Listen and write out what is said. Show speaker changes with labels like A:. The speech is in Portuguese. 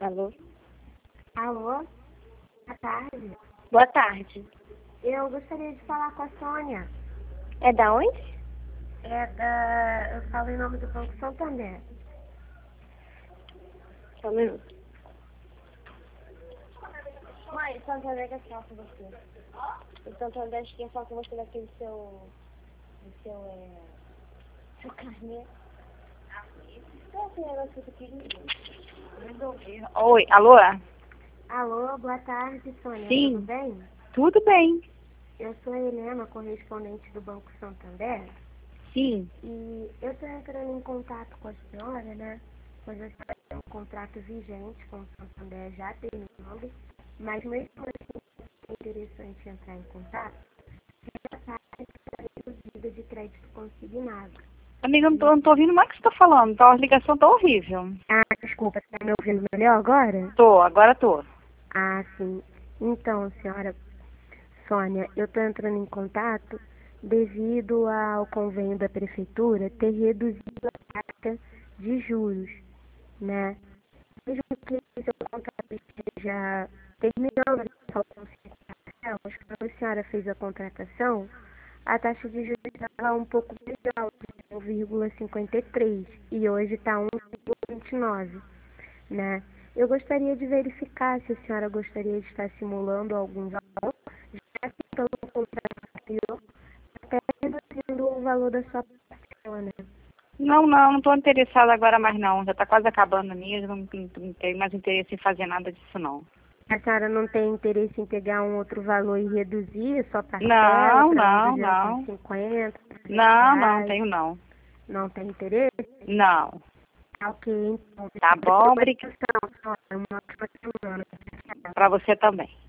A: Alô?
B: Alô? Boa tarde.
A: Boa tarde.
B: Eu gostaria de falar com a Sônia.
A: É da onde?
B: Eu falo em nome do Banco Santander.
A: Só um minuto. Mãe, o Santander quer falar com você. O Santander quer falar com você daquele seu carnê. Qual é esse negócio que eu queria?
C: Oi, alô?
B: Alô, boa tarde, Sônia.
C: Sim.
B: Tudo bem?
C: Tudo bem?
B: Eu sou a Helena, correspondente do Banco Santander.
C: Sim.
B: E eu estou entrando em contato com a senhora, né? Pois a senhora tem um contrato vigente com o Santander já terminando, mas mesmo assim é interessante entrar em contato, porque a taxa está reduzida de crédito consignado.
C: Amiga, eu não tô ouvindo mais o que você tá falando. A ligação tá horrível.
B: Ah, desculpa, está me ouvindo melhor agora?
C: Agora tô.
B: Ah, sim. Então, senhora Sônia, eu estou entrando em contato devido ao convênio da prefeitura ter reduzido a taxa de juros, né? Mesmo que seu contrato esteja terminando, faltam 5 parcelas, quando a senhora fez a contratação, a taxa de juros estava um pouco mais alta, 1,53, e hoje está 1,29, né? Eu gostaria de verificar se a senhora gostaria de estar simulando algum valor, já que pelo contrato anterior, até reduzindo o valor da sua parcela, né?
C: Não tô interessada agora mais não. Já tá quase acabando mesmo. Não tenho mais interesse em fazer nada disso não.
B: A senhora não tem interesse em pegar um outro valor e reduzir a sua parcela para uns
C: Não.
B: 250,
C: Não
B: R$
C: tenho não.
B: Não tem interesse?
C: Não.
B: Ok, então.
C: Tá bom, obrigada.
B: Atenção, senhora, uma ótima semana.
C: Pra você também.